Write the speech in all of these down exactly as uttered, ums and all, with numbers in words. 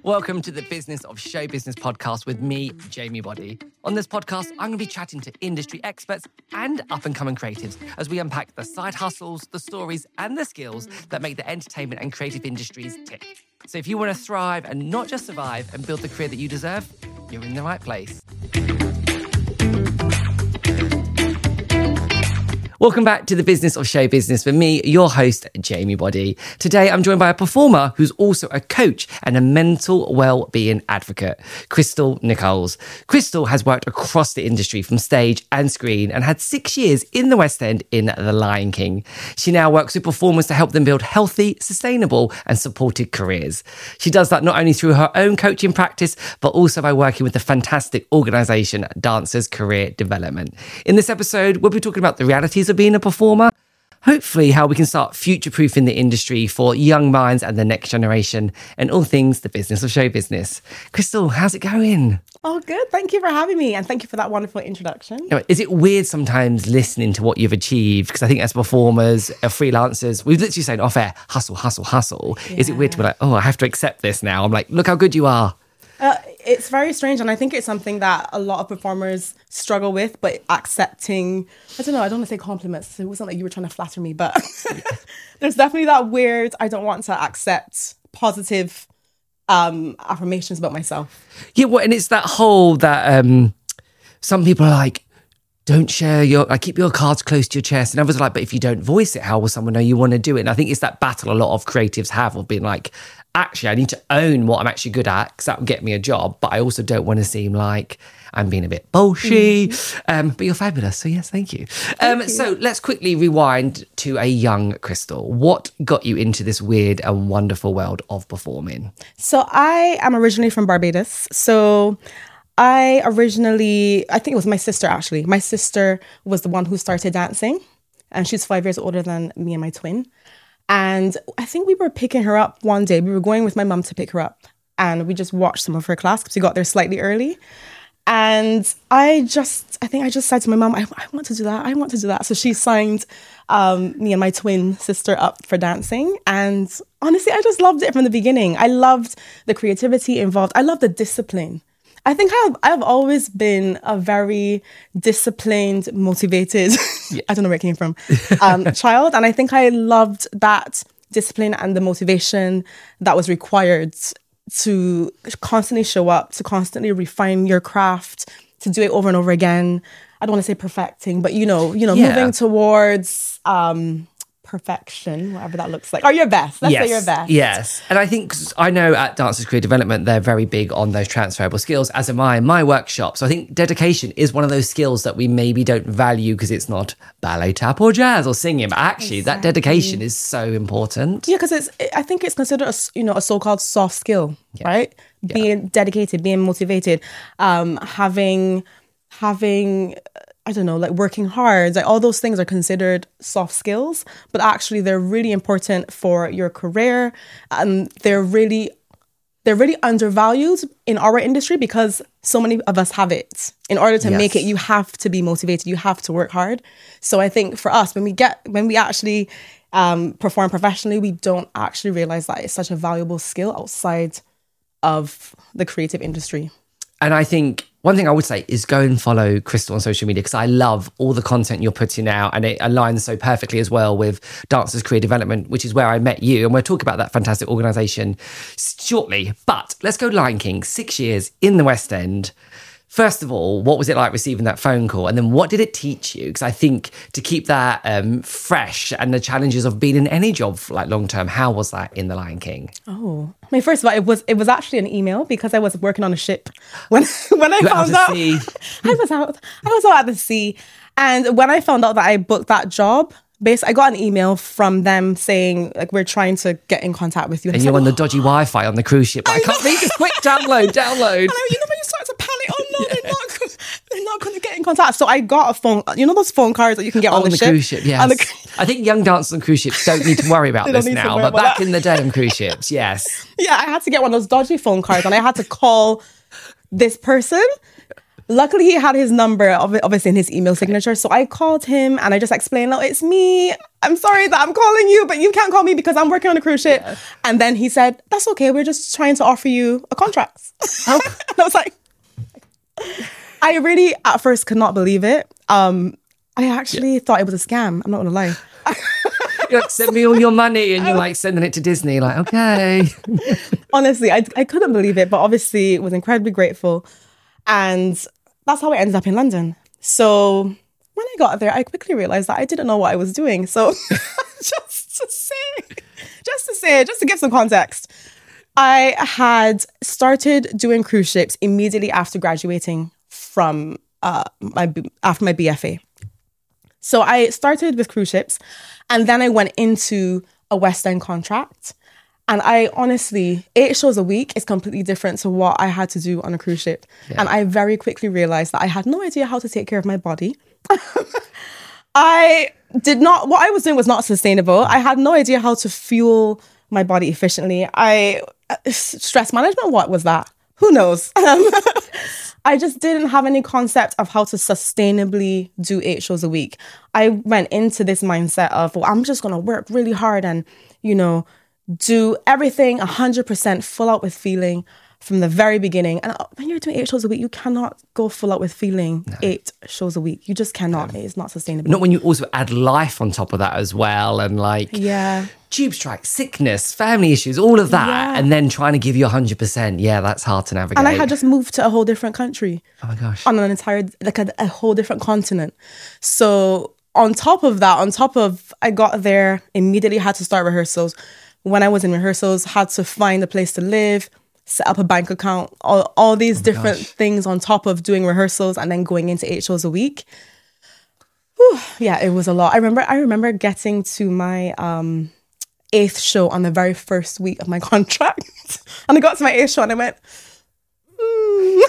Welcome to the Business of Show Business podcast with me, Jamie Body. On this podcast, I'm going to be chatting to industry experts and up-and-coming creatives as we unpack the side hustles, the stories, and the skills that make the entertainment and creative industries tick. So if you want to thrive and not just survive and build the career that you deserve, you're in the right place. Welcome back to the Business of Show Business with me, your host, Jamie Body. Today, I'm joined by a performer who's also a coach and a mental well-being advocate, Crystal Nichols. Crystal has worked across the industry from stage and screen and had six years in the West End in The Lion King. She now works with performers to help them build healthy, sustainable and supported careers. She does that not only through her own coaching practice, but also by working with the fantastic organisation Dancers Career Development. In this episode, we'll be talking about the realities of being a performer, hopefully how we can start future-proofing the industry for young minds and the next generation, and all things the business of show business. Crystal, how's it going? Oh, good. Thank you for having me, and thank you for that wonderful introduction. Is it weird sometimes listening to what you've achieved? Because I think as performers, as freelancers, we've literally said off air, hustle, hustle, hustle. Yeah. Is it weird to be like, oh, I have to accept this now? I'm like, look how good you are. Uh, it's very strange, and I think it's something that a lot of performers struggle with, but accepting, I don't know, I don't want to say compliments. It wasn't like you were trying to flatter me, but there's definitely that weird, I don't want to accept positive um, affirmations about myself. Yeah, well, and it's that whole that um, some people are like, don't share your, like, keep your cards close to your chest. And others are like, but if you don't voice it, how will someone know you want to do it? And I think it's that battle a lot of creatives have of being like, actually, I need to own what I'm actually good at because that will get me a job. But I also don't want to seem like I'm being a bit bullshit. Mm. Um, but you're fabulous. So yes, thank you. Um, thank you. So let's quickly rewind to a young Crystal. What got you into this weird and wonderful world of performing? So I am originally from Barbados. So I originally, I think it was my sister actually. My sister was the one who started dancing, and she's five years older than me and my twin. And I think we were picking her up one day. We were going with my mum to pick her up, and we just watched some of her class because we got there slightly early. And I just, I think I just said to my mum, I, I want to do that. I want to do that. So she signed um, me and my twin sister up for dancing. And honestly, I just loved it from the beginning. I loved the creativity involved. I loved the discipline. I think I've, I've always been a very disciplined, motivated, yeah. I don't know where it came from, um, child. And I think I loved that discipline and the motivation that was required to constantly show up, to constantly refine your craft, to do it over and over again. I don't want to say perfecting, but, you know, you know, yeah. moving towards um, perfection, whatever that looks like, or your best. Let's yes. say your best. Yes. And I think, I know at Dancers Career Development, they're very big on those transferable skills, as am I in my workshop. So I think dedication is one of those skills that we maybe don't value because it's not ballet, tap or jazz or singing. But actually, exactly. that dedication is so important. Yeah, because it's, I think it's considered a, you know, a so-called soft skill, yeah. right? Yeah. Being dedicated, being motivated, um, having, having... I don't know, like working hard, like all those things are considered soft skills, but actually they're really important for your career. And they're really, they're really undervalued in our industry because so many of us have it. In order to yes. make it, you have to be motivated. You have to work hard. So I think for us, when we get, when we actually um, perform professionally, we don't actually realize that it's such a valuable skill outside of the creative industry. And I think one thing I would say is go and follow Crystal on social media because I love all the content you're putting out, and it aligns so perfectly as well with Dancers Career Development, which is where I met you. And we'll talk about that fantastic organisation shortly. But let's go Lion King, six years in the West End. First of all, what was it like receiving that phone call? And then what did it teach you? Because I think to keep that um, fresh and the challenges of being in any job like long term, how was that in The Lion King? Oh, I mean, first of all, it was it was actually an email because I was working on a ship when when I you found out. I was out. I was out at the sea, and when I found out that I booked that job, basically, I got an email from them saying, like, we're trying to get in contact with you. And, and you're like, on the dodgy Wi-Fi on the cruise ship. I, I can't read this. Quick, download, download. And I, you know, when you start to panic, oh no, yeah. they're not, they're not going to get in contact. So I got a phone, you know those phone cards that you can get oh, on, the, the ship? cruise ship? Yes. On the, I think young dancers on cruise ships don't need to worry about this now, but back that. in the day on cruise ships, yes. Yeah, I had to get one of those dodgy phone cards and I had to call this person. Luckily, he had his number, ob- obviously, in his email signature. So I called him and I just explained, no, it's me. I'm sorry that I'm calling you, but you can't call me because I'm working on a cruise ship. Yeah. And then he said, that's okay. We're just trying to offer you a contract. Oh. And I was like, I really, at first, could not believe it. Um, I actually yeah. thought it was a scam. I'm not going to lie. You're like, send me all your money, and you're like sending it to Disney, like, okay. Honestly, I, I couldn't believe it, but obviously was incredibly grateful. And that's how I ended up in London. So when I got there, I quickly realized that I didn't know what I was doing. So just to say, just to say, just to give some context, I had started doing cruise ships immediately after graduating from uh, my after my B F A. So I started with cruise ships, and then I went into a West End contract. And I honestly, eight shows a week is completely different to what I had to do on a cruise ship. Yeah. And I very quickly realized that I had no idea how to take care of my body. I did not, what I was doing was not sustainable. I had no idea how to fuel my body efficiently. I, stress management, what was that? Who knows? Um, I just didn't have any concept of how to sustainably do eight shows a week. I went into this mindset of, well, I'm just going to work really hard and, you know, do everything one hundred percent full out with feeling from the very beginning. And when you're doing eight shows a week, you cannot go full out with feeling no. eight shows a week. You just cannot. No. It's not sustainable. Not when you also add life on top of that as well. And like yeah. tube strike, sickness, family issues, all of that. Yeah. And then trying to give you one hundred percent. Yeah, that's hard to navigate. And I had just moved to a whole different country. Oh my gosh. On an entire, like a, a whole different continent. So on top of that, on top of, I got there, immediately had to start rehearsals. When I was in rehearsals, had to find a place to live, set up a bank account, all, all these oh different gosh. things on top of doing rehearsals and then going into eight shows a week. Whew, yeah, it was a lot. I remember I remember getting to my um, eighth show on the very first week of my contract. And I got to my eighth show and I went, hmm.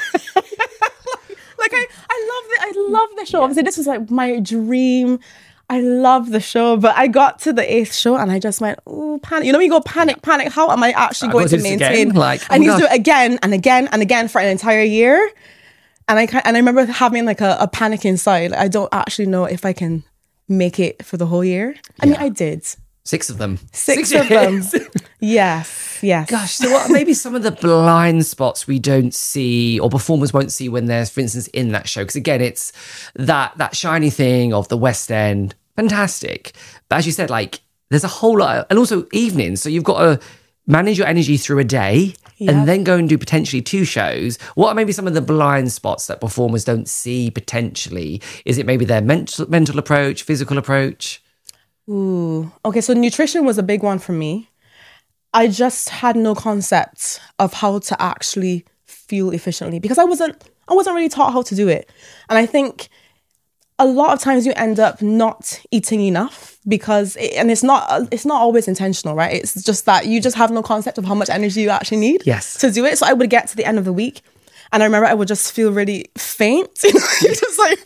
like I, I love it. I love the show. Obviously, this was like my dream. I love the show, but I got to the eighth show and I just went, oh, panic. You know, when you go panic, panic, how am I actually I going to maintain? Like, I oh need gosh. to do it again and again and again for an entire year. And I and I remember having like a, a panic inside. I don't actually know if I can make it for the whole year. I yeah. mean, I did. Six of them. Six, Six of them. Yes, yes. Gosh, so what maybe some of the blind spots we don't see or performers won't see when they're, for instance, in that show? Because again, it's that that shiny thing of the West End. Fantastic. But as you said, like, there's a whole lot, of, and also evenings. So you've got to manage your energy through a day yep. and then go and do potentially two shows. What are maybe some of the blind spots that performers don't see potentially? Is it maybe their mental, mental approach, physical approach? Ooh, okay. So nutrition was a big one for me. I just had no concept of how to actually fuel efficiently because I wasn't, I wasn't really taught how to do it. And I think a lot of times you end up not eating enough because, it, and it's not it's not always intentional, right? It's just that you just have no concept of how much energy you actually need yes. to do it. So I would get to the end of the week and I remember I would just feel really faint. You know, just like,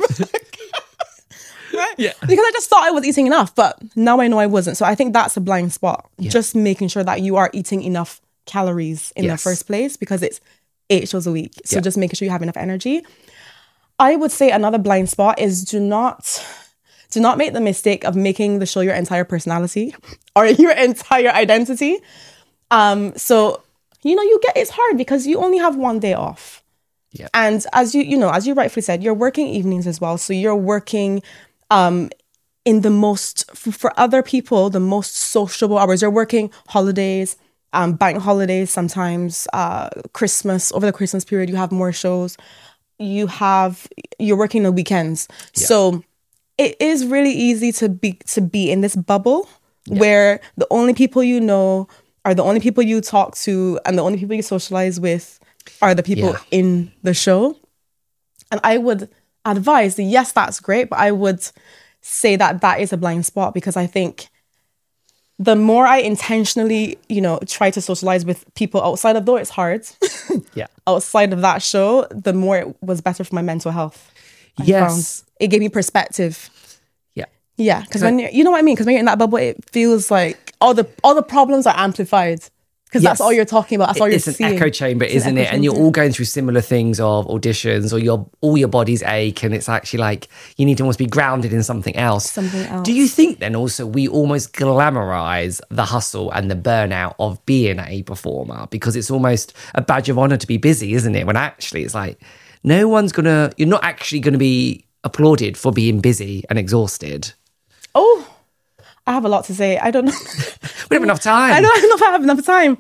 right? Yeah. Because I just thought I was eating enough, but now I know I wasn't. So I think that's a blind spot. Yeah. Just making sure that you are eating enough calories in yes. the first place because it's eight shows a week. So yeah. just making sure you have enough energy. I would say another blind spot is do not do not make the mistake of making the show your entire personality or your entire identity. Um, so, you know, you get it's hard because you only have one day off. Yeah. And as you, you know, as you rightfully said, you're working evenings as well. So you're working um, in the most, for other people, the most sociable hours. You're working holidays, um, bank holidays, sometimes uh, Christmas. Over the Christmas period, you have more shows. You have, you're working the weekends. Yeah. So it is really easy to be to be in this bubble yeah. where the only people you know are the only people you talk to and the only people you socialize with are the people yeah. in the show. And I would advise that, yes, that's great, but I would say that that is a blind spot because I think the more I intentionally, you know, try to socialize with people outside of, though it's hard, yeah, outside of that show, the more it was better for my mental health. I yes. found. It gave me perspective. Yeah. Yeah, because when you're, you know what I mean? Because when you're in that bubble, it feels like all the all the problems are amplified. Because Yes. that's all you're talking about. That's all you're It's an seeing. echo chamber, It's an isn't echo it? And you're chamber. all going through similar things of auditions, or your all your bodies ache, and it's actually like you need to almost be grounded in something else. Something else. Do you think then also we almost glamorize the hustle and the burnout of being a performer because it's almost a badge of honor to be busy, isn't it? When actually it's like no one's gonna, you're not actually gonna be applauded for being busy and exhausted. Oh, I have a lot to say. I don't know. We don't have enough time. I don't, I don't know if I have enough time.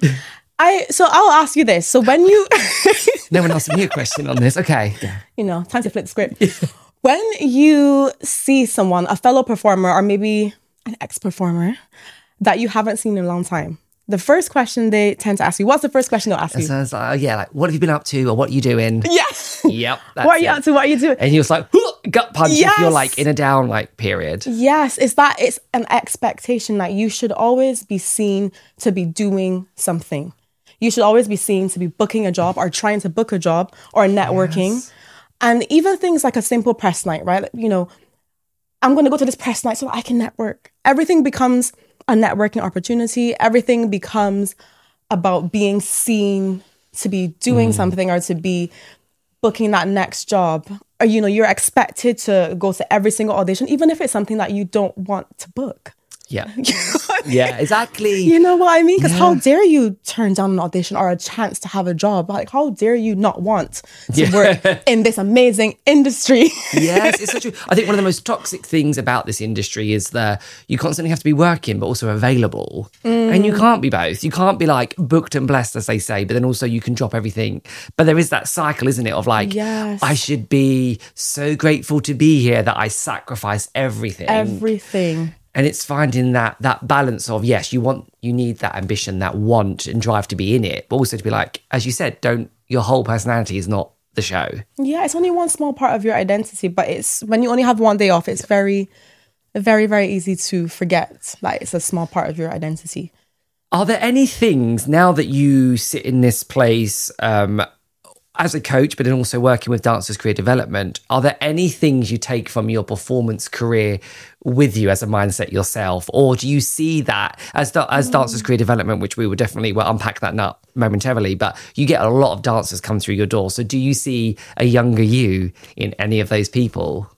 I so I'll ask you this. So when you, No one asked me a question on this. Okay. you know, time to flip the script. When you see someone, a fellow performer, or maybe an ex-performer that you haven't seen in a long time, the first question they tend to ask you, what's the first question they'll ask you? So it's like, oh, yeah, like, what have you been up to, or what are you doing? Yeah. Yep. That's What are you it. up to? What are you doing? And you're just like, gut punch if Yes. you're like in a down like period. Yes, it's that it's an expectation that you should always be seen to be doing something. You should always be seen to be booking a job or trying to book a job or networking. Yes. And even things like a simple press night, right? Like, you know, I'm going to go to this press night so I can network. Everything becomes a networking opportunity. Everything becomes about being seen to be doing something or to be booking that next job. Or, you know, you're expected to go to every single audition, even if it's something that you don't want to book. Yeah. Yeah, exactly. You know what I mean? Because Yeah. how dare you turn down an audition or a chance to have a job? Like, how dare you not want to Yeah. work in this amazing industry? Yes, it's so true. I think one of the most toxic things about this industry is that you constantly have to be working, but also available. And you can't be both. You can't be like booked and blessed, as they say, but then also you can drop everything. But there is that cycle, isn't it? Of like, Yes. I should be so grateful to be here that I sacrifice everything. Everything. And it's finding that that balance of, yes, you want, you need that ambition, that want and drive to be in it, but also to be like, as you said, don't, your whole personality is not the show. Yeah, it's only one small part of your identity, but it's when you only have one day off, it's very, very, very easy to forget that it's a small part of your identity. Are there any things now that you sit in this place um, as a coach, but then also working with Dancers Career Development, are there any things you take from your performance career with you as a mindset yourself? Or do you see that as as Dancers Career Development, which we will definitely, we'll unpack that nut momentarily, but you get a lot of dancers come through your door. So do you see a younger you in any of those people?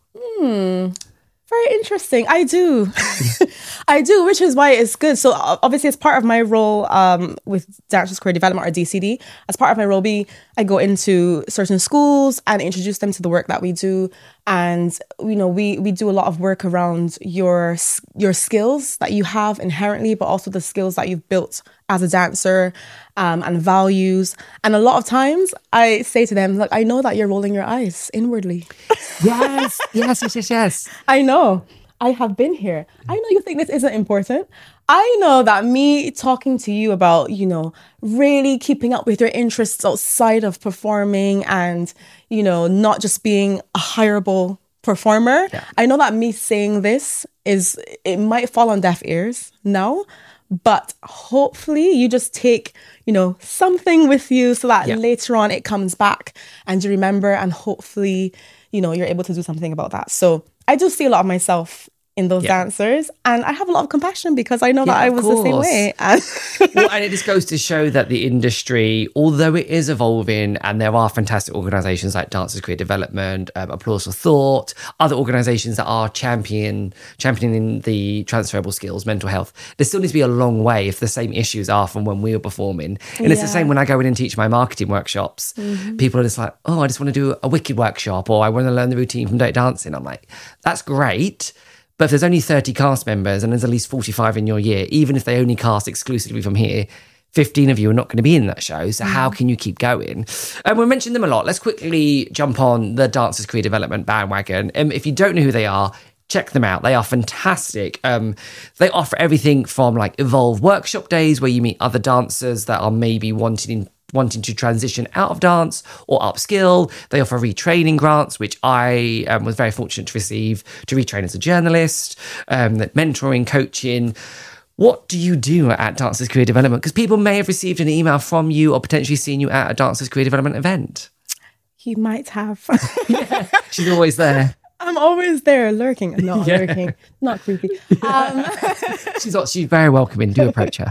Very interesting. I do. I do, which is why it's good. So uh, obviously, as part of my role um, with Dancers Career Development, or D C D, as part of my role, we, I go into certain schools and introduce them to the work that we do. And, you know, we we do a lot of work around your your skills that you have inherently, but also the skills that you've built as a dancer um, and values. And a lot of times I say to them, look, I know that you're rolling your eyes inwardly. Yes, yes, yes, yes, yes. I know. I have been here. I know you think this isn't important. I know that me talking to you about, you know, really keeping up with your interests outside of performing and, you know, not just being a hireable performer. Yeah. I know that me saying this is, it might fall on deaf ears now, but hopefully you just take, you know, something with you so that Yeah. later on it comes back and you remember, and hopefully, you know, you're able to do something about that. So I do see a lot of myself in those Yeah. dancers, and I have a lot of compassion because I know that Yeah, I of was the same course. way. And Well, and it just goes to show that the industry, although it is evolving, and there are fantastic organisations like Dancers Career Development, um, Applause for Thought, other organisations that are champion championing the transferable skills, mental health, there still needs to be a long way if the same issues are from when we were performing. And it's the Yeah. same when I go in and teach my marketing workshops. People are just like, oh, I just want to do a wicked workshop, or I want to learn the routine from Dirty Dancing. I'm like, that's great. But if there's only thirty cast members and there's at least forty-five in your year, even if they only cast exclusively from here, fifteen of you are not going to be in that show. So how can you keep going? And we mentioned them a lot. Let's quickly jump on the Dancers Career Development bandwagon. Um, if you don't know who they are, check them out. They are fantastic. Um, they offer everything from like Evolve workshop days where you meet other dancers that are maybe wanting wanting to transition out of dance or upskill. They offer retraining grants, which I um, was very fortunate to receive to retrain as a journalist, um, that mentoring, coaching. What do you do at Dancers Career Development? Because people may have received an email from you or potentially seen you at a Dancers Career Development event. you might have. She's always there. I'm always there lurking. Not yeah. lurking. Not creepy. Um, she's not, she's very welcoming. Do approach her.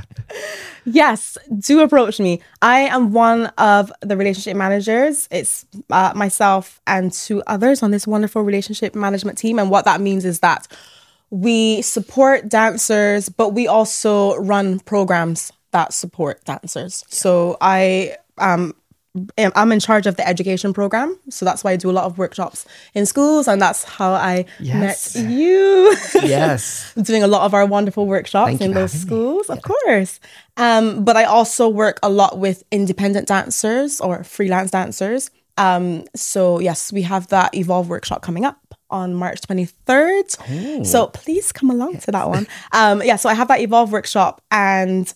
Yes, do approach me. I am one of the relationship managers. It's uh, myself and two others on this wonderful relationship management team. And what that means is that we support dancers, but we also run programs that support dancers. So I um I'm in charge of the education program. So that's why I do a lot of workshops in schools. And that's how I yes. met you. Yes. Doing a lot of our wonderful workshops Thank in those schools, me. of yeah. course. Um, but I also work a lot with independent dancers or freelance dancers. Um, so yes, we have that Evolve workshop coming up on March twenty-third. Oh. So please come along yes. to that one. Um, yeah, so I have that Evolve workshop, and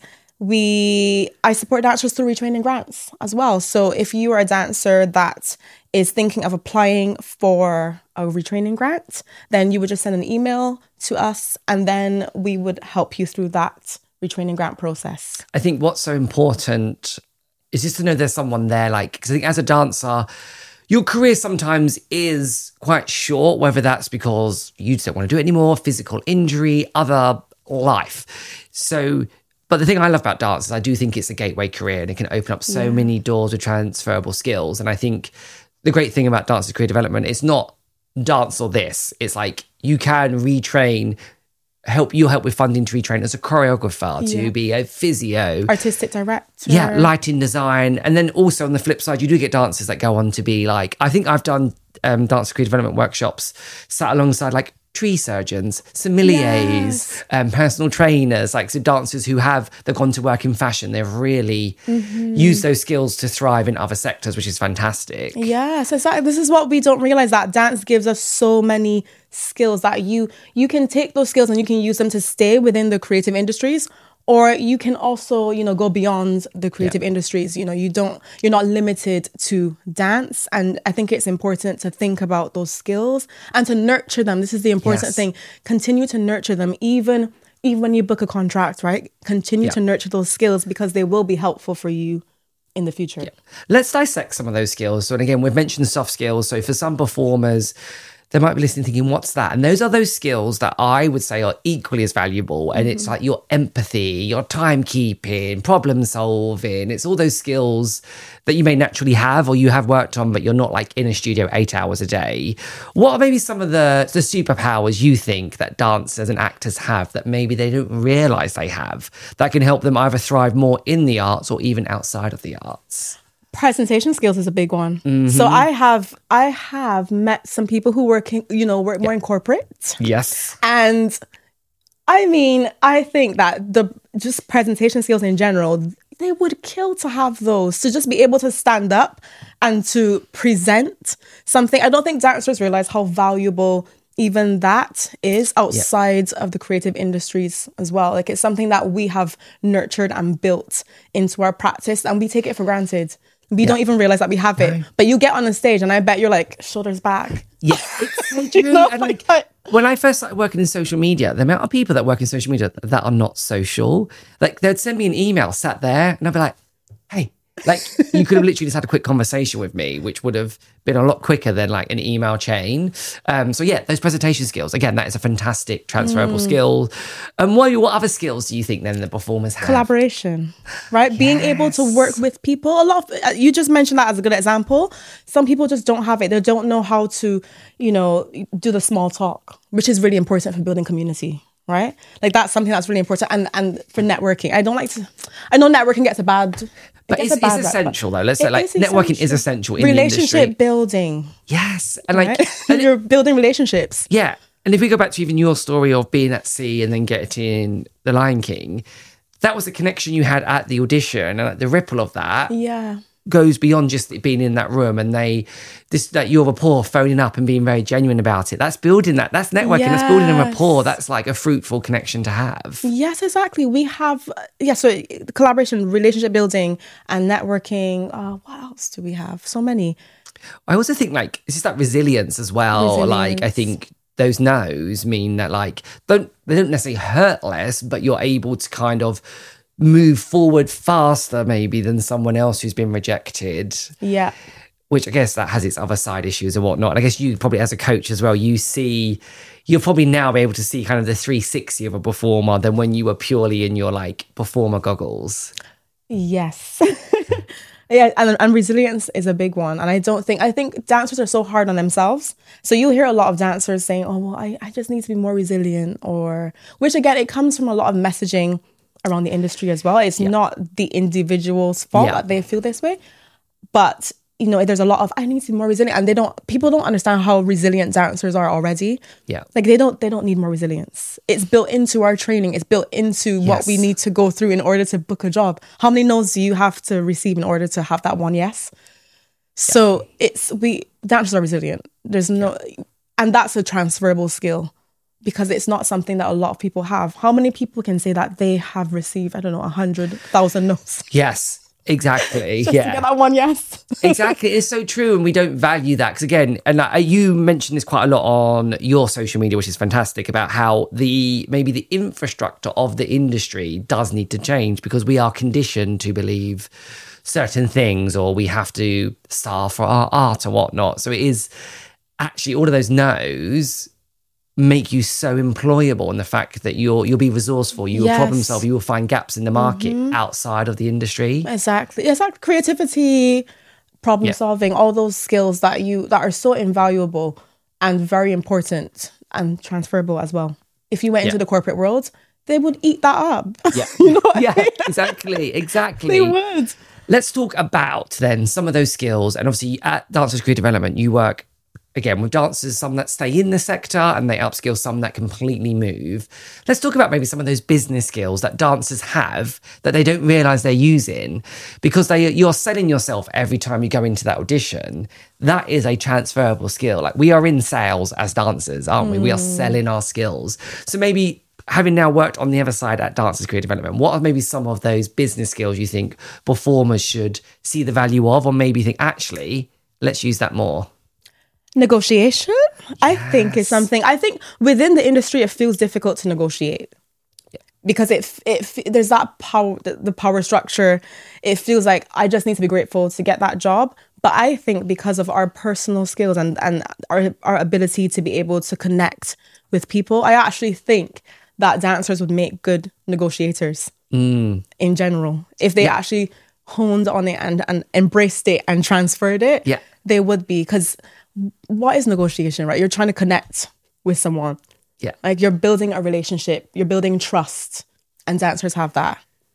We, I support dancers through retraining grants as well. So if you are a dancer that is thinking of applying for a retraining grant, then you would just send an email to us, and then we would help you through that retraining grant process. I think what's so important is just to know there's someone there, like, because I think as a dancer, your career sometimes is quite short, whether that's because you just don't want to do it anymore, physical injury, other life. So But the thing I love about dance is I do think it's a gateway career, and it can open up so yeah. many doors with transferable skills. And I think the great thing about dance and career development, it's not dance or this. It's like you can retrain, help you help with funding to retrain as a choreographer, yeah. to be a physio. Artistic director. Yeah, lighting design. And then also on the flip side, you do get dancers that go on to be like, I think I've done um, dance and career development workshops sat alongside like tree surgeons, sommeliers, yes. um, personal trainers, like so dancers who have, they've gone to work in fashion. They've really mm-hmm. used those skills to thrive in other sectors, which is fantastic. Yes, exactly. This is what we don't realize, that dance gives us so many skills that you you can take those skills and you can use them to stay within the creative industries, or you can also, you know, go beyond the creative yeah. industries. You know, you don't, you're not limited to dance. And I think it's important to think about those skills and to nurture them. This is the important yes. thing. Continue to nurture them, even, even when you book a contract, right? Continue yeah. to nurture those skills, because they will be helpful for you in the future. Yeah. Let's dissect some of those skills. So, and again, we've mentioned soft skills. So for some performers, they might be listening thinking, what's that? And those are those skills that I would say are equally as valuable. And mm-hmm. it's like your empathy, your timekeeping, problem solving. It's all those skills that you may naturally have or you have worked on, but you're not like in a studio eight hours a day. What are maybe some of the, the superpowers you think that dancers and actors have that maybe they don't realise they have, that can help them either thrive more in the arts or even outside of the arts? Presentation skills is a big one. Mm-hmm. So I have I have met some people who work in, you know, work more yeah. in corporate. Yes. And I mean, I think that the just presentation skills in general, they would kill to have those, to just be able to stand up and to present something. I don't think dancers realize how valuable even that is outside yeah. of the creative industries as well. Like, it's something that we have nurtured and built into our practice, and we take it for granted. We yeah. don't even realize that we have it. No. But you get on the stage and I bet you're like, shoulders back. Yeah, it's so true. You know, and like, when I first started working in social media, the amount of people that work in social media that are not social, like they'd send me an email, sat there, and I'd be like, hey, like you could have literally just had a quick conversation with me, which would have been a lot quicker than like an email chain. Um, so yeah, those presentation skills, again, that is a fantastic transferable mm. skill. And what, what other skills do you think then the performers have? Collaboration, right? Yes. Being able to work with people. A lot of, you just mentioned that as a good example. Some people just don't have it. They don't know how to, you know, do the small talk, which is really important for building community. Right? Like, that's something that's really important. And and for networking, I don't like to, I know networking gets a bad, but it's, it's essential though. Let's say like networking is essential in relationship the industry. building. Yes. And like, right? and you're building relationships. Yeah. And if we go back to even your story of being at sea and then getting The Lion King, that was the connection you had at the audition, and like the ripple of that. Yeah. Goes beyond just being in that room, and they this that your rapport, phoning up and being very genuine about it. That's building that. That's networking. Yes. That's building a rapport. That's like a fruitful connection to have. Yes, exactly. We have yeah. So collaboration, relationship building, and networking. Uh, what else do we have? So many. I also think like it's just that resilience as well. Resilience. Like I think those no's mean that like don't they don't necessarily hurt less, but you're able to kind of move forward faster maybe than someone else who's been rejected. Yeah. which I guess that has its other side issues and whatnot. And I guess you probably as a coach as well, you see, you'll probably now be able to see kind of the three sixty of a performer than when you were purely in your like performer goggles. Yes. Yeah, and, and resilience is a big one. And I don't think, I think dancers are so hard on themselves. So you'll hear a lot of dancers saying, oh, well, I, I just need to be more resilient, or, which again, it comes from a lot of messaging around the industry as well. It's yeah. not the individual's fault yeah. that they feel this way. But, you know, there's a lot of, I need to be more resilient. And they don't, people don't understand how resilient dancers are already. Yeah. Like they don't, they don't need more resilience. It's built into our training. It's built into yes. what we need to go through in order to book a job. How many no's do you have to receive in order to have that one yes? So yeah. it's, we, dancers are resilient. There's no, yeah. and that's a transferable skill because it's not something that a lot of people have. How many people can say that they have received, I don't know, a hundred thousand no's? Yes. Exactly. Just yeah. to get that one yes. Exactly. It's so true. And we don't value that. Because again, and uh, you mentioned this quite a lot on your social media, which is fantastic, about how the maybe the infrastructure of the industry does need to change because we are conditioned to believe certain things, or we have to starve for our art or whatnot. So it is actually all of those no's make you so employable, in the fact that you'll you'll be resourceful, you will yes. problem solve, you will find gaps in the market mm-hmm. outside of the industry. Exactly. It's like creativity, problem yeah. solving, all those skills that you that are so invaluable and very important and transferable as well. If you went yeah. into the corporate world, they would eat that up. Yeah. you know yeah, I mean? exactly. Exactly. They would. Let's talk about then some of those skills. And obviously at Dancers Career Development, you work again with dancers, some that stay in the sector and they upskill, some that completely move. Let's talk about maybe some of those business skills that dancers have that they don't realise they're using, because they you're selling yourself every time you go into that audition. That is a transferable skill. Like, we are in sales as dancers, aren't we? Mm. We are selling our skills. So maybe, having now worked on the other side at Dancers Career Development, what are maybe some of those business skills you think performers should see the value of, or maybe think, actually, let's use that more? Negotiation, yes. I think, is something. I think within the industry, it feels difficult to negotiate yeah. because it it there's that power, the, the power structure. It feels like I just need to be grateful to get that job. But I think because of our personal skills and and our our ability to be able to connect with people, I actually think that dancers would make good negotiators mm. in general if they yeah. actually honed on it and and embraced it and transferred it. Yeah, they would be, because. What is negotiation, right? You're trying to connect with someone. Yeah. Like, you're building a relationship, you're building trust, and dancers have that.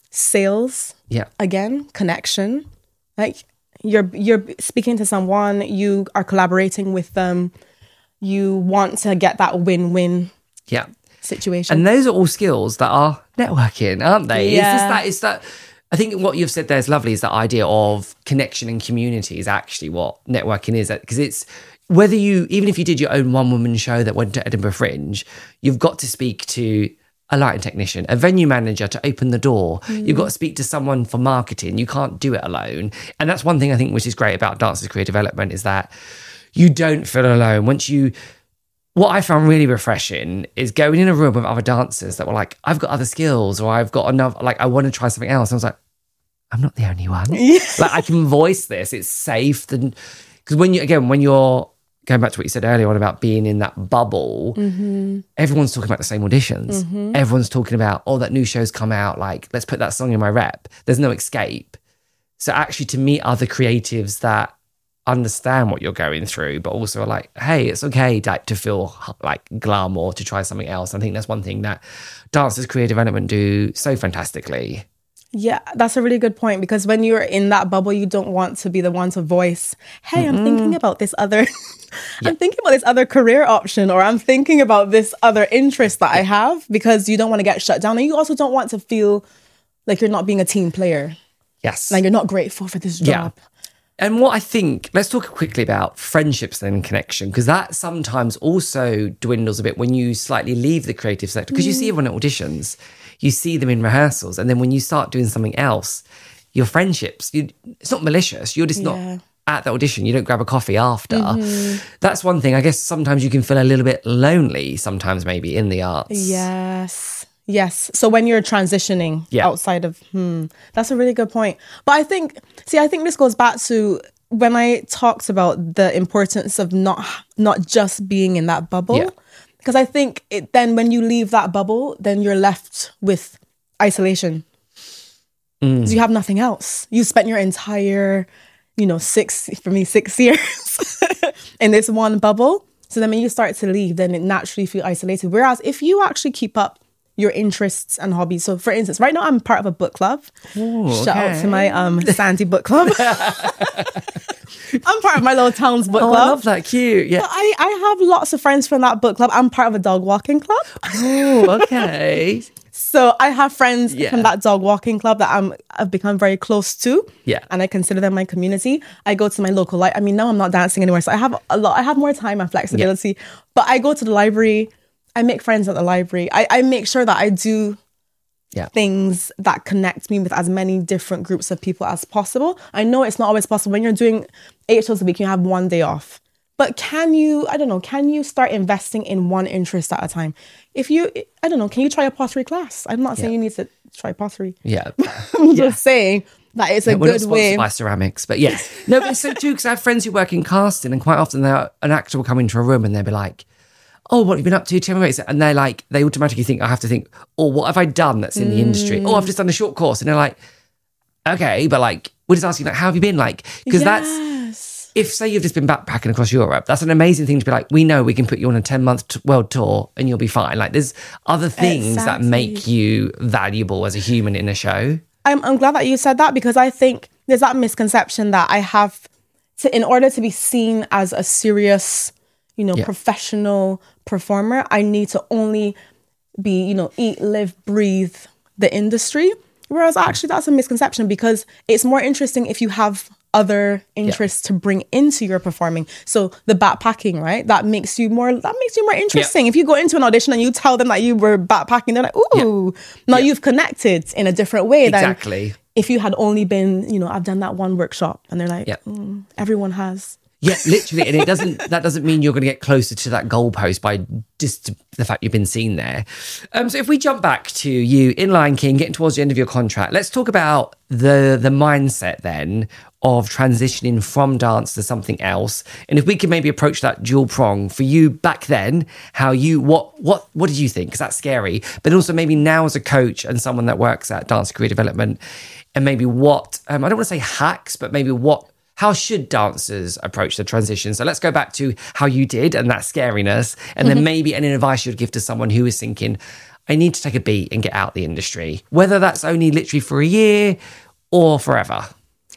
Sales, yeah. again, connection. Like, you're you're speaking to someone, you are collaborating with them, you want to get that win-win yeah. situation. And those are all skills that are networking, aren't they? Yeah. It's just that, it's that I think what you've said there is lovely, is that idea of connection and community is actually what networking is. Because it's, whether you, even if you did your own one-woman show that went to Edinburgh Fringe, you've got to speak to a lighting technician, a venue manager to open the door. Mm. You've got to speak to someone for marketing. You can't do it alone. And that's one thing I think which is great about Dancers Career Development, is that you don't feel alone. Once you... What I found really refreshing is going in a room with other dancers that were like, I've got other skills, or I've got enough, like, I want to try something else. And I was like, I'm not the only one. Yeah. Like, I can voice this. It's safe. Because when you, again, when you're going back to what you said earlier on about being in that bubble, mm-hmm. everyone's talking about the same auditions. Mm-hmm. Everyone's talking about, oh, that new show's come out. Like, let's put that song in my rep. There's no escape. So actually, to meet other creatives that understand what you're going through, but also are like, hey, it's okay to, to feel like glum or to try something else. I think that's one thing that Dancers Career Development do so fantastically. Yeah, that's a really good point, because when you're in that bubble, you don't want to be the one to voice, hey, mm-hmm. I'm thinking about this other, yeah. I'm thinking about this other career option, or I'm thinking about this other interest that yeah. I have, because you don't want to get shut down. And you also don't want to feel like you're not being a team player. Yes. Like, you're not grateful for this job. Yeah. And what I think, let's talk quickly about friendships and connection, because that sometimes also dwindles a bit when you slightly leave the creative sector, because mm. you see everyone at auditions, you see them in rehearsals, and then when you start doing something else, your friendships, you, it's not malicious, you're just yeah. not at the audition, you don't grab a coffee after. Mm-hmm. That's one thing. I guess sometimes you can feel a little bit lonely, sometimes maybe in the arts. Yes. Yes. So when you're transitioning yeah. outside of, hmm, that's a really good point. But I think, see, I think this goes back to when I talked about the importance of not not just being in that bubble, Yeah. because I think it, then when you leave that bubble, then you're left with isolation. Mm. 'Cause you have nothing else. You spent your entire, you know, six, for me, six years in this one bubble. So then when you start to leave, then it naturally feel isolated. Whereas if you actually keep up your interests and hobbies. So for instance, right now I'm part of a book club. Ooh, Shout okay. out to my um Sandy book club. I'm part of my little town's book Oh, club. I love that. Cute. Yeah. But I, I have lots of friends from that book club. I'm part of a dog walking club. Oh, okay. So I have friends Yeah. from that dog walking club that I'm, I've become very close to. Yeah. And I consider them my community. I go to my local, like, I mean, now I'm not dancing anymore. So I have a lot, I have more time and flexibility. But I go to the library. I make friends at the library. I, I make sure that I do Yeah. things that connect me with as many different groups of people as possible. I know it's not always possible. When you're doing eight shows a week, you have one day off. But can you, I don't know, can you start investing in one interest at a time? If you, I don't know, can you try a pottery class? I'm not saying Yeah. you need to try pottery. Yeah. I'm just saying that it's a Yeah, we're not good sponsored way. by ceramics, but yeah. No, but it's so true because I have friends who work in casting, and quite often they're, an actor will come into a room and they'll be like, "Oh, what have you been up to? Tell me about it." And they're like, they automatically think, I have to think, "Oh, what have I done that's in the industry? Oh, I've just done a short course." And they're like, "Okay, but like, we're just asking, like, how have you been?" Like, because that's, Yes. if say you've just been backpacking across Europe, that's an amazing thing to be like, we know we can put you on a ten month t- world tour and you'll be fine. Like, there's other things that Exactly. make you valuable as a human in a show. I'm, I'm glad that you said that because I think there's that misconception that I have to, in order to be seen as a serious, you know, Yeah. professional performer, I need to only be, you know, eat, live, breathe the industry. Whereas actually that's a misconception because it's more interesting if you have other interests to bring into your performing. So the backpacking, right? That makes you more, that makes you more interesting. If you go into an audition and you tell them that you were backpacking, they're like, ooh, now you've connected in a different way than Exactly. if you had only been, you know, I've done that one workshop and they're like, Yeah. mm, everyone has. Yeah, literally. And it doesn't, that doesn't mean you're going to get closer to that goalpost by just the fact you've been seen there. Um, so if we jump back to you in Lion King, getting towards the end of your contract, let's talk about the the mindset then of transitioning from dance to something else. And if we could maybe approach that dual prong for you back then, how you, what, what, what did you think? Because that's scary. But also maybe now as a coach and someone that works at Dance Career Development, and maybe what, um, I don't want to say hacks, but maybe what, how should dancers approach the transition? So let's go back to how you did and that scariness, and then maybe any advice you'd give to someone who is thinking, I need to take a beat and get out the industry, whether that's only literally for a year or forever.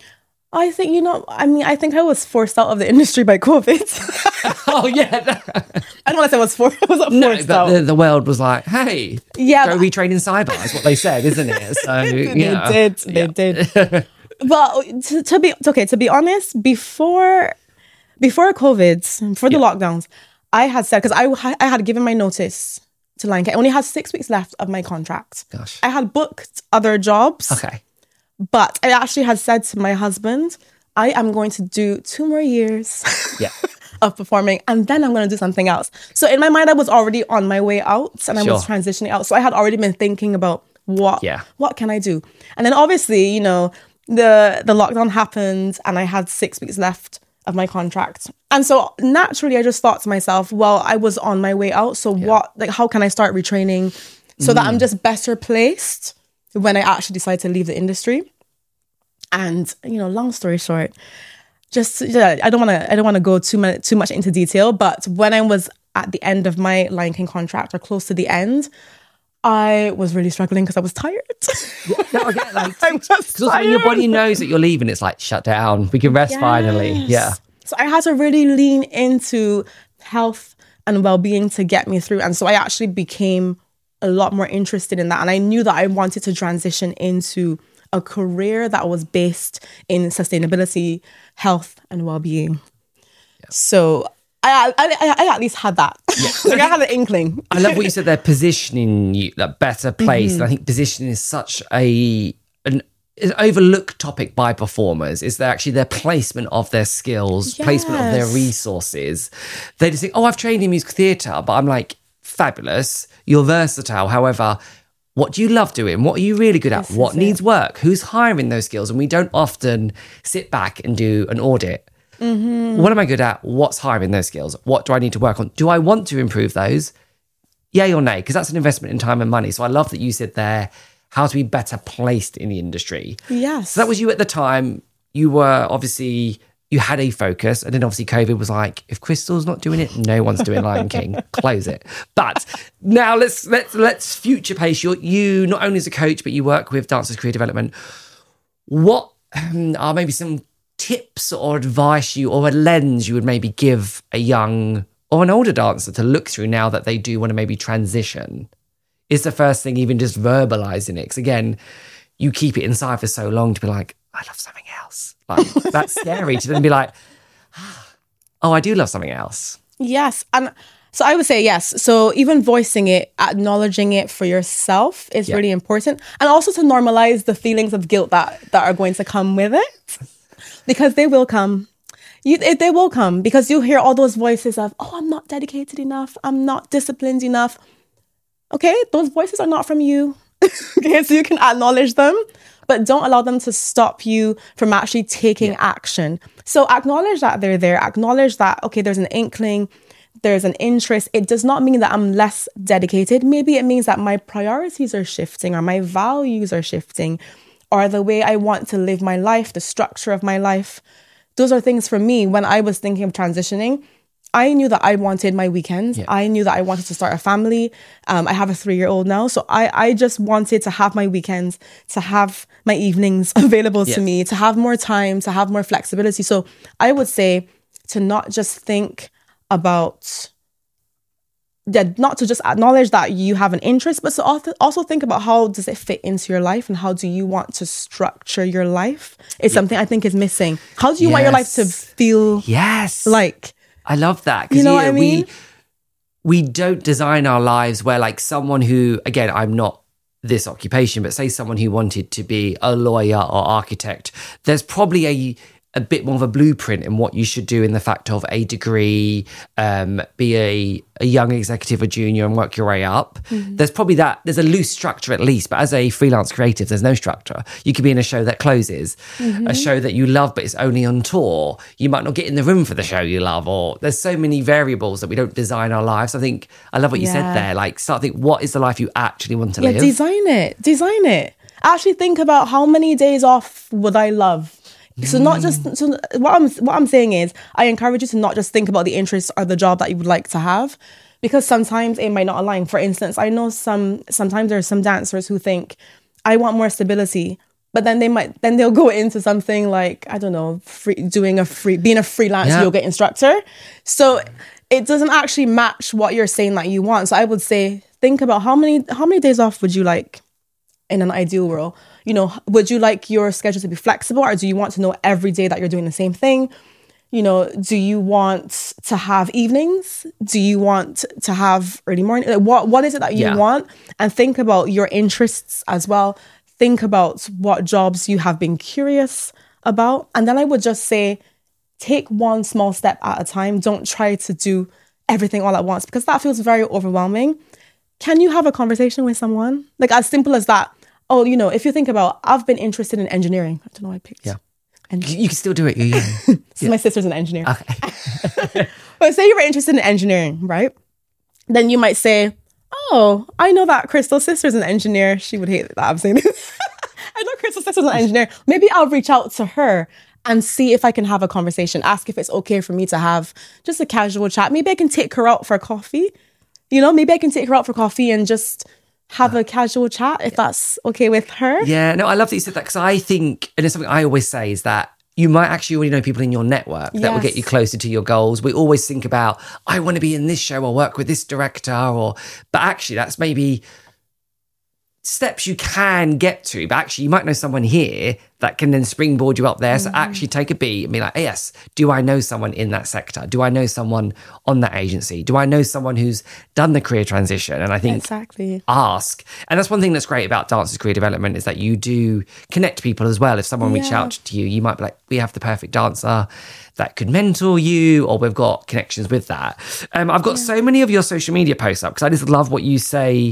I think, you know, I mean, I think I was forced out of the industry by COVID. Oh, yeah. I don't want to say I was forced, I was No, forced but out. the, the world was like, hey, Yeah, go but- retrain in cyber, is what they said, isn't it? So, yeah. They did, they did. But to, to be, okay, to be honest, before, before COVID, before the Yeah. lockdowns, I had said, because I, I had given my notice to Lion King. I only had six weeks left of my contract. Gosh. I had booked other jobs. Okay. But I actually had said to my husband, I am going to do two more years Yeah. of performing and then I'm going to do something else. So in my mind, I was already on my way out and I was Sure. transitioning out. So I had already been thinking about what, Yeah. what can I do? And then obviously, you know, the, the lockdown happened and I had six weeks left of my contract. And so naturally, I just thought to myself, well, I was on my way out. So what, like, how can I start retraining so that I'm just better placed when I actually decide to leave the industry? And, you know, long story short, just, yeah, I don't want to, I don't want to go too much, too much into detail, but when I was at the end of my Lion King contract or close to the end, I was really struggling because I was tired. No, I get like, I was because also when your tired. body knows that you're leaving, it's like, shut down. We can rest finally. Yes. Yeah. So I had to really lean into health and well-being to get me through. And so I actually became a lot more interested in that. And I knew that I wanted to transition into a career that was based in sustainability, health, and well-being. So I, I, I, I at least had that. Like I had an inkling. I love what you said there, positioning you, that better place. Mm-hmm. And I think positioning is such a an, an overlooked topic by performers. Is there actually their placement of their skills, placement of their Yes. resources. They just think, oh, I've trained in musical theatre, but I'm like, fabulous, you're versatile. However, what do you love doing? What are you really good at? This What is needs it. work? Who's hiring those skills? And we don't often sit back and do an audit. Mm-hmm. What am I good at? What's hiring those skills? What do I need to work on? Do I want to improve those? Yay or nay? Because that's an investment in time and money. So I love that you said there, how to be better placed in the industry. Yes. So that was you at the time. You were obviously, you had a focus. And then obviously COVID was like, if Crystal's not doing it, no one's doing Lion King. Close it. But now let's let's let's future pace. You're, you not only as a coach, but you work with Dancers Career Development. What um, are maybe some tips or advice you, or a lens you would maybe give a young or an older dancer to look through now that they do want to maybe transition? Is the first thing even just verbalizing it? Because again, you keep it inside for so long to be like, I love something else. Like, that's scary to then be like, oh, I do love something else. Yes. And so I would say yes. So even voicing it, acknowledging it for yourself is Yeah. really important. And also to normalize the feelings of guilt that, that are going to come with it. Because they will come. You, it, they will come because you'll hear all those voices of, oh, I'm not dedicated enough. I'm not disciplined enough. Okay, those voices are not from you. Okay, so you can acknowledge them, but don't allow them to stop you from actually taking Yeah. action. So acknowledge that they're there. Acknowledge that, okay, there's an inkling, there's an interest. It does not mean that I'm less dedicated. Maybe it means that my priorities are shifting or my values are shifting or the way I want to live my life, the structure of my life. Those are things for me. When I was thinking of transitioning, I knew that I wanted my weekends. Yeah. I knew that I wanted to start a family. Um, I have a three-year-old now. So I, I just wanted to have my weekends, to have my evenings available Yes. to me, to have more time, to have more flexibility. So I would say to not just think about, yeah, not to just acknowledge that you have an interest, but to also also think about how does it fit into your life and how do you want to structure your life is something I think is missing. How do you want your life to Yes. feel Yes. like? I love that. 'Cause, You know what yeah, I mean? We, we don't design our lives where like someone who, again, I'm not this occupation, but say someone who wanted to be a lawyer or architect, there's probably a a bit more of a blueprint in what you should do in the fact of a degree, um, be a, a young executive or junior and work your way up. Mm-hmm. There's probably that, there's a loose structure at least, but as a freelance creative, there's no structure. You could be in a show that closes, Mm-hmm. a show that you love, but it's only on tour. You might not get in the room for the show you love, or there's so many variables that we don't design our lives. I think, I love what you Yeah. said there, like start to think, what is the life you actually want to Yeah, live? design it. Design it. Actually think about how many days off would I love. So not just so what I'm what I'm saying is I encourage you to not just think about the interests or the job that you would like to have, because sometimes it might not align. For instance, I know some sometimes there are some dancers who think I want more stability, but then they might then they'll go into something like, I don't know, free, doing a free being a freelance Yeah. yoga instructor. So it doesn't actually match what you're saying that you want. So I would say think about how many how many days off would you like in an ideal world. You know, would you like your schedule to be flexible, or do you want to know every day that you're doing the same thing? You know, do you want to have evenings? Do you want to have early morning? Like, what What is it that you Yeah. want? And think about your interests as well. Think about what jobs you have been curious about. And then I would just say, take one small step at a time. Don't try to do everything all at once, because that feels very overwhelming. Can you have a conversation with someone? Like as simple as that. Oh, you know, if you think about, I've been interested in engineering. I don't know why I picked. Yeah. And You can still do it. You, my sister's an engineer. okay. But say you were interested in engineering, right? Then you might say, oh, I know that Crystal's sister's an engineer. She would hate that I'm saying this. I know Crystal's sister's an engineer. Maybe I'll reach out to her and see if I can have a conversation. Ask if it's okay for me to have just a casual chat. Maybe I can take her out for coffee. You know, maybe I can take her out for coffee and just have a casual chat if that's okay with her. Yeah, no, I love that you said that, because I think, and it's something I always say, is that you might actually already know people in your network that will get Yes. you closer to your goals. We always think about, I want to be in this show or work with this director, or, but actually that's maybe steps you can get to, but actually you might know someone here that can then springboard you up there. Mm-hmm. So actually take a beat and be like, yes, do I know someone in that sector? Do I know someone on that agency? Do I know someone who's done the career transition? And I think Exactly. ask. And that's one thing that's great about Dancers Career Development, is that you do connect people as well. If someone reach Yeah. out to you, you might be like, we have the perfect dancer that could mentor you, or we've got connections with that. Um, I've got so many of your social media posts up because I just love what you say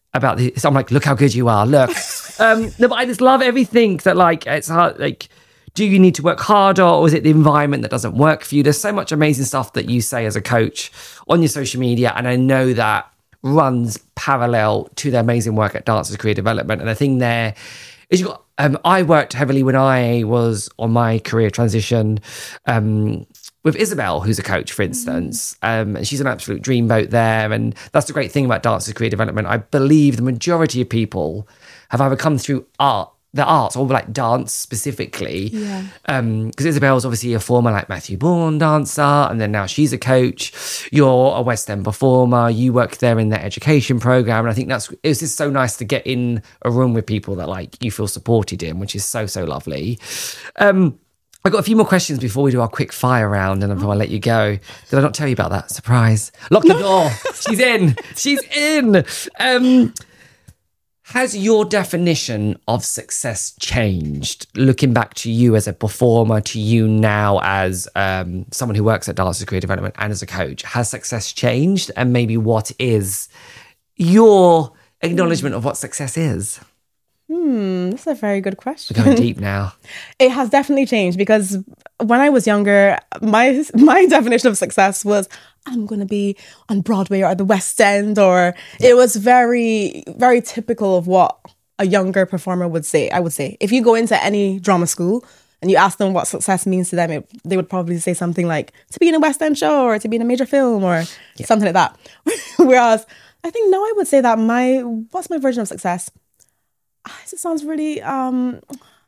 about this. I'm like, look how good you are. Look. um, no, but I just love everything that like, it's hard. Like, do you need to work harder or is it the environment that doesn't work for you? There's so much amazing stuff that you say as a coach on your social media. And I know that runs parallel to the amazing work at Dancers Career Development. And the thing there is you got, um, I worked heavily when I was on my career transition, um, with Isabel, who's a coach, for instance. Um, and she's an absolute dreamboat there. And that's the great thing about Dancers Career Development. I believe the majority of people have either come through art, the arts, or like dance specifically. Yeah. Um, because Isabel's obviously a former like Matthew Bourne dancer, and then now she's a coach. You're a West End performer. You work there in their education program. And I think that's, it's just so nice to get in a room with people that like you feel supported in, which is so, so lovely. Um, I've got a few more questions before we do our quick fire round and before I let you go. Did I not tell you about that? Surprise. Lock the door. She's in. She's in. Um, has your definition of success changed? Looking back to you as a performer, to you now as um, someone who works at Dancers Career Development and as a coach, has success changed? And maybe what is your acknowledgement of what success is? Hmm, that's a very good question. We're going deep now. It has definitely changed because when I was younger, my my definition of success was I'm going to be on Broadway or the West End, or it was very, very typical of what a younger performer would say. I would say if you go into any drama school and you ask them what success means to them, it, they would probably say something like to be in a West End show or to be in a major film or yeah. something like that. Whereas I think now I would say that my what's my version of success? It sounds really, um,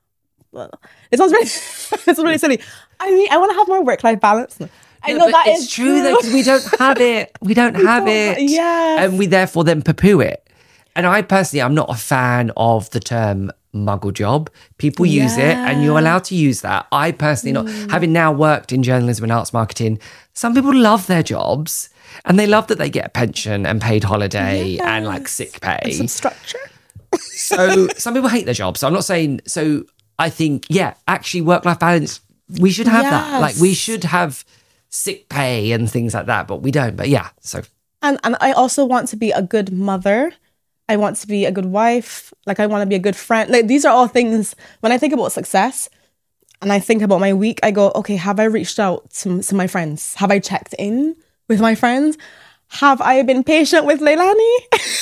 it sounds really, it's really silly. I mean, I want to have more work-life balance. I yeah, know that it's is true, true. though, because we don't have it. We don't we have don't, it. Yeah. And we therefore then poo-poo it. And I personally, I'm not a fan of the term muggle job. People yeah. use it and you're allowed to use that. I personally mm. not, having now worked in journalism and arts marketing, some people love their jobs and they love that they get a pension and paid holiday yes. and like sick pay. And some structure. So some people hate their job. So I'm not saying, so I think, yeah, actually work-life balance, we should have yes. that. Like we should have sick pay and things like that, but we don't. But yeah, so. And and I also want to be a good mother. I want to be a good wife. Like I want to be a good friend. Like these are all things, when I think about success and I think about my week, I go, okay, have I reached out to, to my friends? Have I checked in with my friends? Have I been patient with Leilani?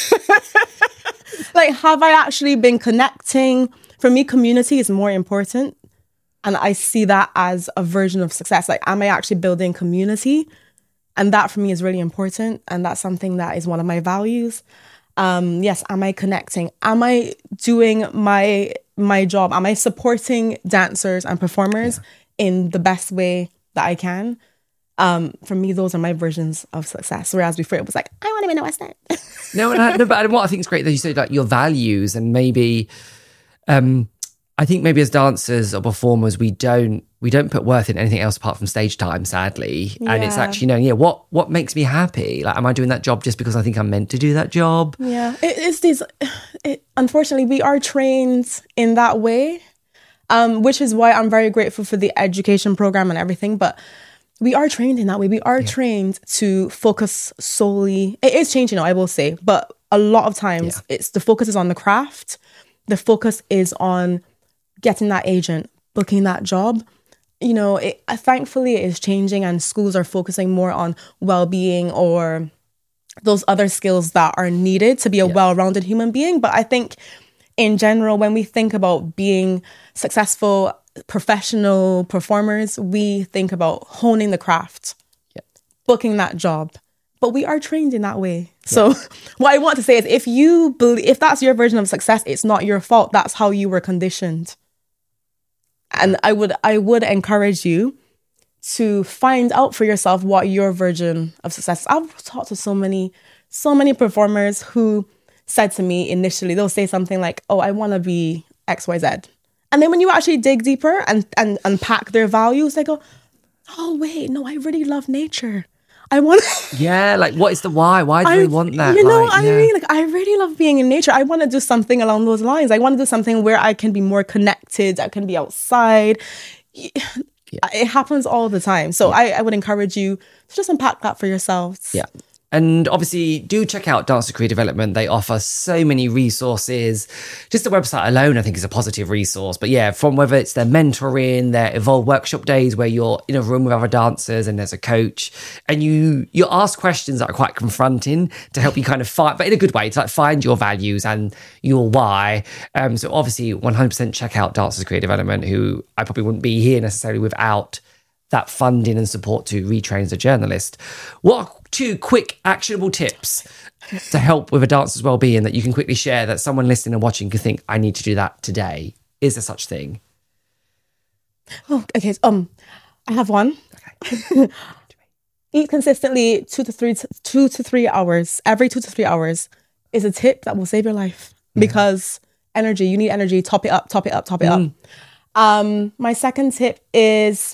Like, have I actually been connecting? For me, community is more important. And I see that as a version of success. Like, am I actually building community? And that for me is really important. And that's something that is one of my values. Um, yes, am I connecting? Am I doing my my job? Am I supporting dancers and performers yeah. in the best way that I can? Um, for me, those are my versions of success. Whereas before it was like, I want to be in the West End. no, and I, no, but what I think is great that you said like your values and maybe, um, I think maybe as dancers or performers, we don't we don't put worth in anything else apart from stage time, sadly. Yeah. And it's actually knowing, yeah, what what makes me happy? Like, am I doing that job just because I think I'm meant to do that job? Yeah, it, it's these. It, unfortunately, we are trained in that way, um, which is why I'm very grateful for the education program and everything. But we are trained in that way. We are yeah. trained to focus solely. It is changing now, I will say, but a lot of times yeah. it's the focus is on the craft. The focus is on getting that agent, booking that job. You know, it, uh, thankfully it is changing and schools are focusing more on well-being or those other skills that are needed to be a yeah. well-rounded human being. But I think in general, when we think about being successful professional performers, we think about honing the craft, yeah. booking that job. But we are trained in that way. So yeah. what I want to say is if you believe, if that's your version of success, it's not your fault. That's how you were conditioned. And I would I would encourage you to find out for yourself what your version of success is. I've talked to so many, so many performers who said to me initially, they'll say something like, oh, I want to be X Y Z. And then when you actually dig deeper and, and unpack their values, they go, oh, wait, no, I really love nature. I want to... Yeah, like what is the why? Why do I, they want that? You know like, what I yeah. mean? Like, I really love being in nature. I want to do something along those lines. I want to do something where I can be more connected. I can be outside. Yeah. It happens all the time. So yeah. I, I would encourage you to just unpack that for yourselves. Yeah. And obviously, do check out Dancer Career Development. They offer so many resources. Just the website alone, I think, is a positive resource. But yeah, from whether it's their mentoring, their Evolve workshop days where you're in a room with other dancers and there's a coach, and you you ask questions that are quite confronting to help you kind of find, but in a good way, to like find your values and your why. Um, so obviously, one hundred percent check out Dancers Career Development, who I probably wouldn't be here necessarily without that funding and support to retrain as a journalist. What are two quick actionable tips to help with a dancer's well-being that you can quickly share that someone listening and watching could think, I need to do that today? Is there such thing? Oh, okay. So, um, I have one. Okay. Eat consistently two to three, two to three hours. Every two to three hours is a tip that will save your life yeah. because energy. You need energy. Top it up. Top it up. Top it mm. up. Um, my second tip is.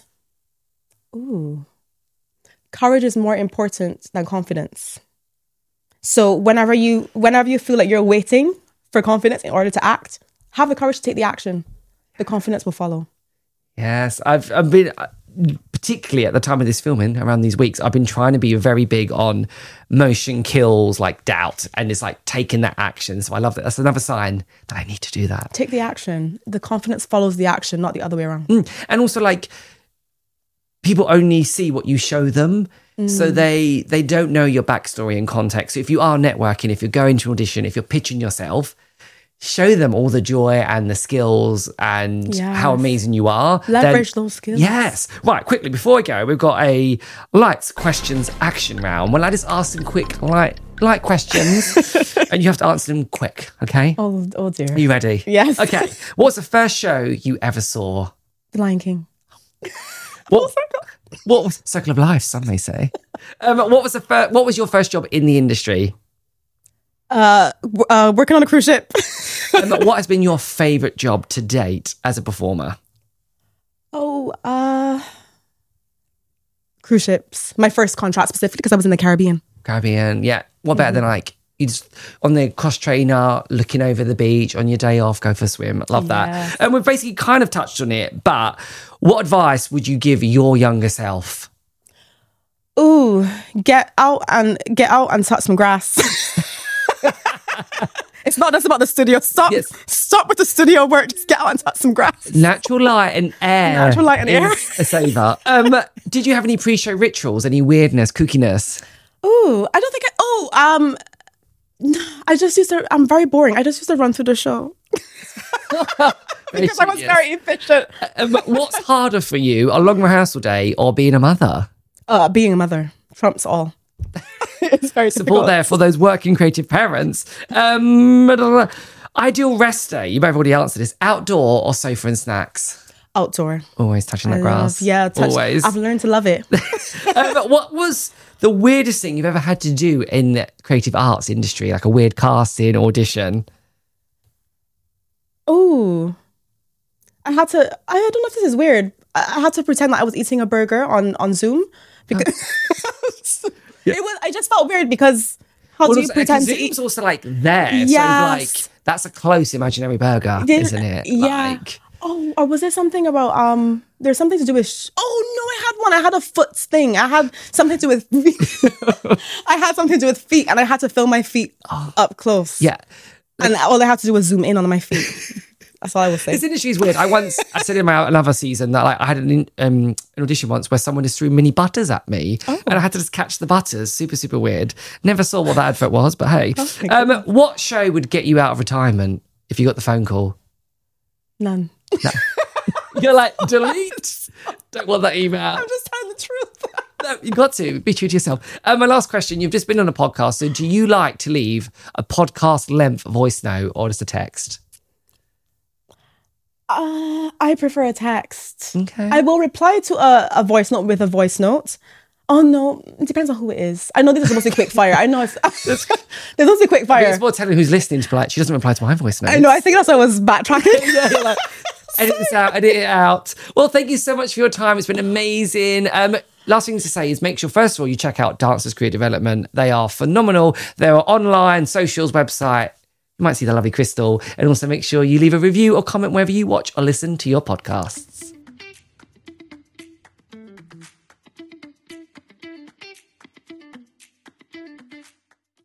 Ooh, courage is more important than confidence. So whenever you whenever you feel like you're waiting for confidence in order to act, have the courage to take the action. The confidence will follow. Yes, I've I've been particularly at the time of this filming around these weeks. I've been trying to be very big on motion kills like doubt, and it's like taking that action. So I love that. That's another sign that I need to do that. Take the action. The confidence follows the action, not the other way around. Mm. And also like. People only see what you show them. Mm. So they they don't know your backstory and context. So if you are networking, if you're going to audition, if you're pitching yourself, show them all the joy and the skills and yes. how amazing you are. Leverage then, those skills. Yes. Right, quickly, before we go, we've got a lights, questions, action round. Well, I just ask some quick light light questions and you have to answer them quick, okay? Oh, oh dear. Are you ready? Yes. Okay. What's the first show you ever saw? The Lion King. What, what was Circle of Life? Some may say. Um, what was the fir- What was your first job in the industry? Uh, uh working on a cruise ship. um, what has been your favourite job to date as a performer? Oh, uh, cruise ships. My first contract specifically because I was in the Caribbean. Caribbean, yeah. What better mm-hmm. than like you just on the cross trainer, looking over the beach on your day off, go for a swim. Love that. Yes. And we've basically kind of touched on it, but what advice would you give your younger self? Ooh, get out and get out and touch some grass. It's not just about the studio. Stop, yes. stop with the studio work. Just get out and touch some grass. Natural light and air. Natural light and air. A saver. Um, did you have any pre-show rituals? Any weirdness, kookiness? Ooh, I don't think I. Oh, um. I just used to, I'm very boring. I just used to run through the show. Because I was very efficient. Um, what's harder for you, a long rehearsal day or being a mother? Uh, being a mother trumps all. It's very Support difficult. there for those working creative parents. Um, ideal rest day, you may have already answered this. Outdoor or sofa and snacks? Outdoor. Always touching that I grass. Love, yeah, touch, always. I've learned to love it. um, what was the weirdest thing you've ever had to do in the creative arts industry, like a weird casting, audition? Oh, I had to, I don't know if this is weird. I, I had to pretend that I was eating a burger on, on Zoom. Because oh. yeah. it was, I just felt weird because how well, do you pretend to eat? Zoom's also like there. Yes. So like, that's a close imaginary burger, Did, isn't it? Yeah. Like, oh, or was there something about, um, there's something to do with, sh- oh no, I had one. I had a foot thing. I had something to do with feet. I had something to do with feet and I had to film my feet oh. up close. Yeah. And all I had to do was zoom in on my feet. That's all I will say. This industry is weird. I once, I said in my another season that like, I had an, um, an audition once where someone just threw mini butters at me oh. and I had to just catch the butters. Super, super weird. Never saw what that advert was, but hey. Oh, um, what show would get you out of retirement if you got the phone call? None. No. You're like, delete. Don't want that email. I'm just telling the truth. No, you got to be true to yourself. Um, my last question, you've just been on a podcast. So do you like to leave a podcast length voice note or just a text? Uh, I prefer a text. Okay. I will reply to a, a voice note with a voice note. Oh no, it depends on who it is. I know this is supposed to be quick fire. I know it's there's supposed to be quick fire. It's more telling who's listening to be like, she doesn't reply to my voice notes. I know, I think that's why I was backtracking. Yeah, you're like, edit this out, edit it out. Well, thank you so much for your time. It's been amazing. Um, last thing to say is make sure, first of all, you check out Dancers Career Development. They are phenomenal. They're online, socials, website. You might see the lovely Crystal. And also make sure you leave a review or comment wherever you watch or listen to your podcasts.